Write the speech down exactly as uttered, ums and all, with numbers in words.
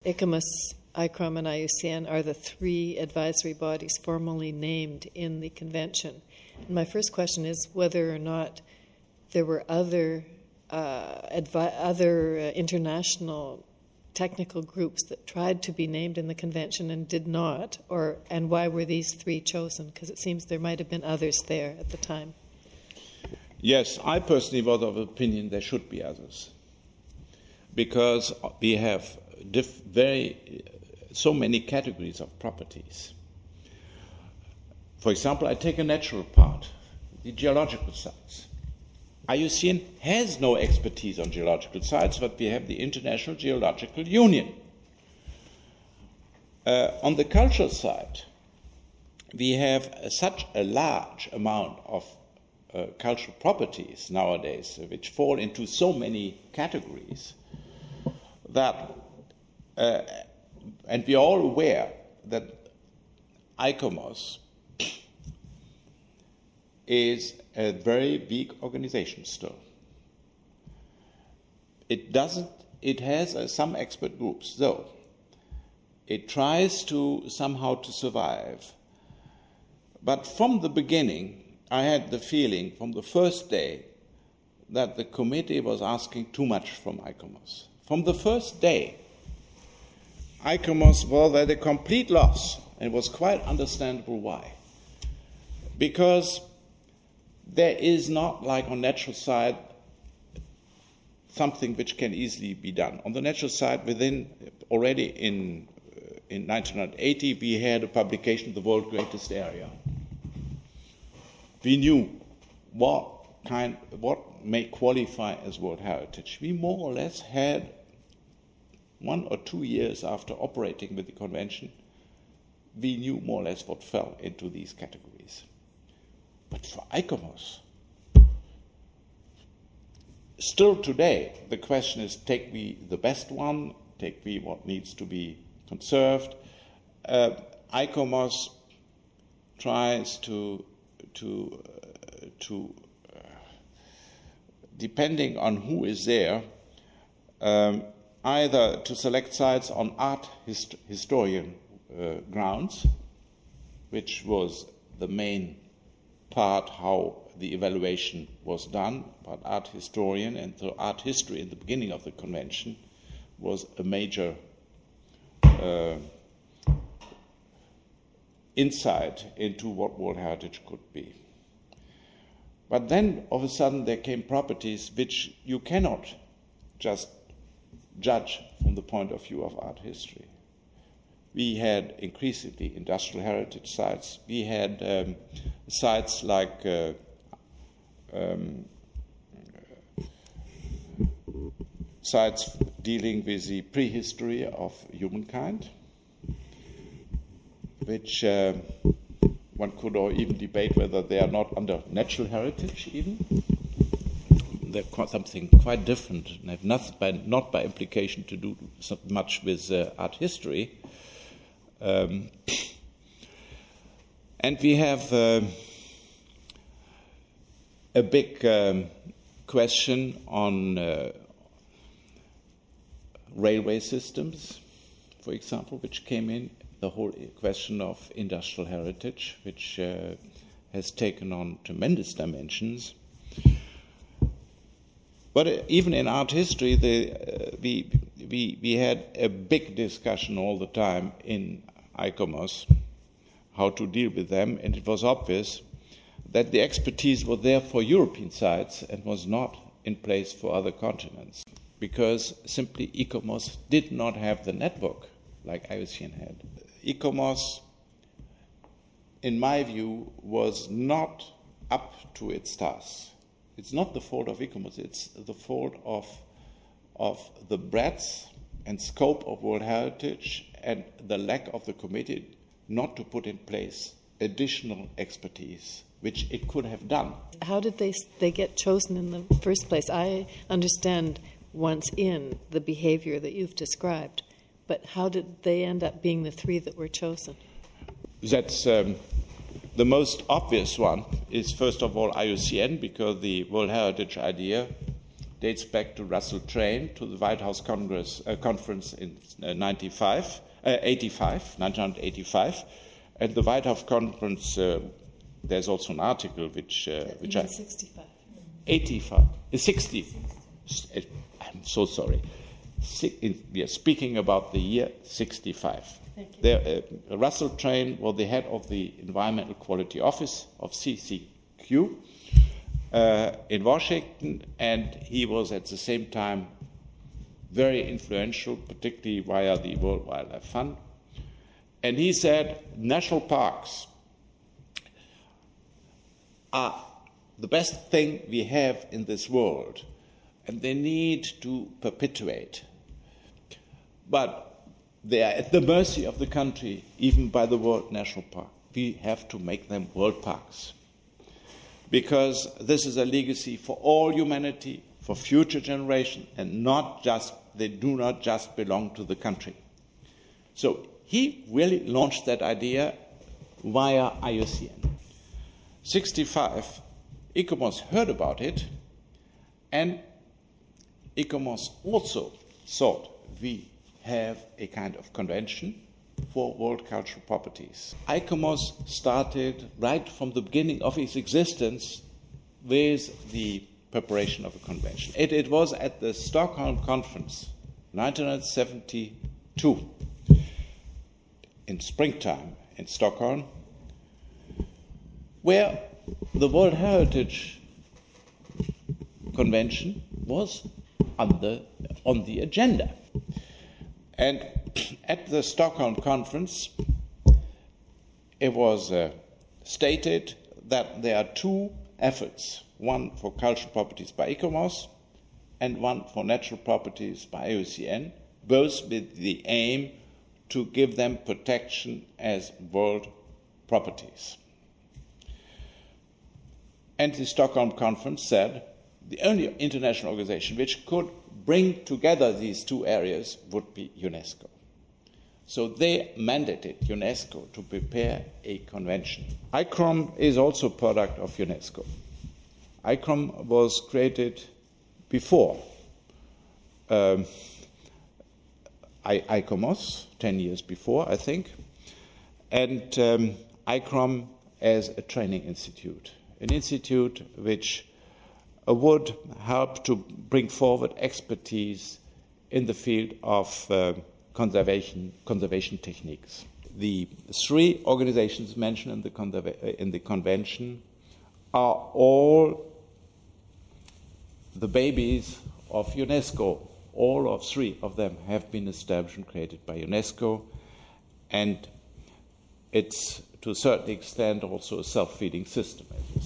ICOMOS, I C R O M, and I U C N are the three advisory bodies formally named in the convention. And my first question is whether or not there were other uh, advi- other uh, international technical groups that tried to be named in the convention and did not, or and why were these three chosen? Because it seems there might have been others there at the time. Yes, I personally was of the opinion there should be others, because we have diff- very so many categories of properties. For example, I take a natural part, the geological sites. I U C N has no expertise on geological sites, but we have the International Geological Union. Uh, on the cultural side, we have uh, such a large amount of uh, cultural properties nowadays, uh, which fall into so many categories, that, uh, and we are all aware that ICOMOS is a very big organization still. It doesn't, it has uh, some expert groups, though. It tries to somehow to survive. But from the beginning, I had the feeling from the first day that the committee was asking too much from ICOMOS. From the first day, ICOMOS was at a complete loss, and it was quite understandable why. Because there is not, like on natural side, something which can easily be done. On the natural side, within already in uh, in nineteen eighty, we had a publication, The World's Greatest Area. We knew what kind, what may qualify as World Heritage. We more or less had one or two years after operating with the convention, we knew more or less what fell into these categories. But for ICOMOS, still today, the question is, take we the best one, take we what needs to be conserved. Uh, ICOMOS tries to, to, uh, to uh, depending on who is there, um, either to select sites on art hist- historian uh, grounds, which was the main part how the evaluation was done, but art historian and the art history in the beginning of the convention was a major uh, insight into what World Heritage could be. But then, all of a sudden, there came properties which you cannot just judge from the point of view of art history. We had increasingly industrial heritage sites. We had um, sites like uh, um, sites dealing with the prehistory of humankind, which uh, one could or even debate whether they are not under natural heritage even. They're quite something quite different and have nothing by, not by implication to do so much with uh, art history. Um, and we have uh, a big um, question on uh, railway systems, for example, which came in, the whole question of industrial heritage, which uh, has taken on tremendous dimensions. But even in art history, the, uh, we, we, we had a big discussion all the time in ICOMOS, how to deal with them, and it was obvious that the expertise was there for European sites and was not in place for other continents, because simply ICOMOS did not have the network like I U C N had. ICOMOS, in my view, was not up to its task. It's not the fault of ICOMOS, it's the fault of, of the breadth and scope of World Heritage and the lack of the committee not to put in place additional expertise, which it could have done. How did they they get chosen in the first place? I understand once in the behavior that you've described, but how did they end up being the three that were chosen? That's um, the most obvious one is, first of all, I U C N, because the World Heritage idea dates back to Russell Train, to the White House Congress uh, conference in uh, ninety-five, uh, eighty-five, nineteen eighty-five. At the White House conference, uh, there's also an article which uh, which I sixty-five. eighty-five, sixty. I'm so sorry. We are speaking about the year sixty-five. There, uh, Russell Train was the head of the Environmental Quality Office of C C Q uh, in Washington, and he was at the same time very influential, particularly via the World Wildlife Fund. And he said national parks are the best thing we have in this world, and they need to perpetuate. But they are at the mercy of the country, even by the World National Park. We have to make them world parks, because this is a legacy for all humanity, for future generations, and not just, they do not just belong to the country. So he really launched that idea via I U C N. sixty-five, ICOMOS heard about it, and ICOMOS also thought we have a kind of convention for world cultural properties. ICOMOS started right from the beginning of its existence with the preparation of a convention. It, it was at the Stockholm Conference, nineteen seventy-two, in springtime in Stockholm, where the World Heritage Convention was on the, on the agenda. And at the Stockholm Conference, it was uh, stated that there are two efforts, one for cultural properties by ICOMOS and one for natural properties by I U C N, both with the aim to give them protection as world properties. And the Stockholm Conference said the only international organization which could bring together these two areas would be UNESCO. So they mandated UNESCO to prepare a convention. ICCROM is also a product of UNESCO. ICCROM was created before um, I- ICOMOS, ten years before, I think, and um, ICCROM as a training institute, an institute which would help to bring forward expertise in the field of uh, conservation, conservation techniques. The three organizations mentioned in the, conserva- in the convention are all the babies of UNESCO. All of three of them have been established and created by UNESCO, and it's to a certain extent also a self-feeding system.